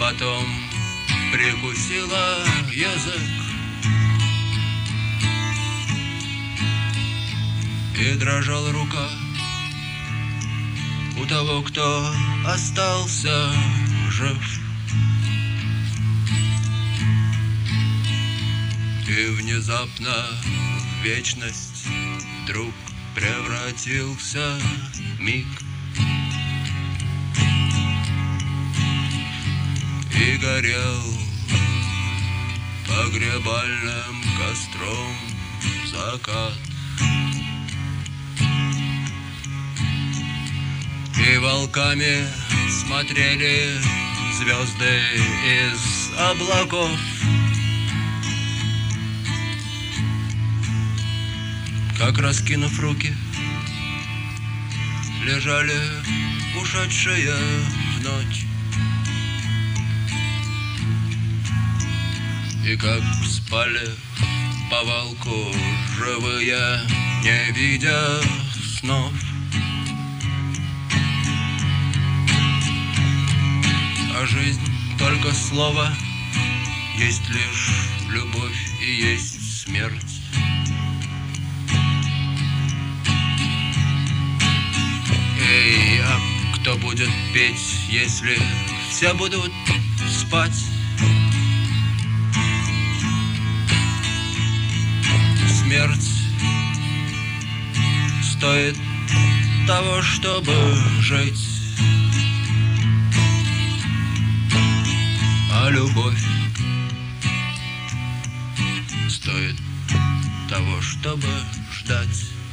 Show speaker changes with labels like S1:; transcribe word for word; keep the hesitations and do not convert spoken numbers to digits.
S1: потом прикусила язык и дрожала рука у того, кто остался жив. И внезапно в вечность вдруг превратился миг, и горел погребальным костром закат. И волками смотрели звезды из облаков. Как, раскинув руки, лежали ушедшие в ночь. И как спали в повалку живые, не видя снов. А жизнь только слово, есть лишь любовь и есть смерть. Эй, а кто будет петь, если все будут спать? Смерть стоит того, чтобы жить, а любовь стоит того, чтобы ждать.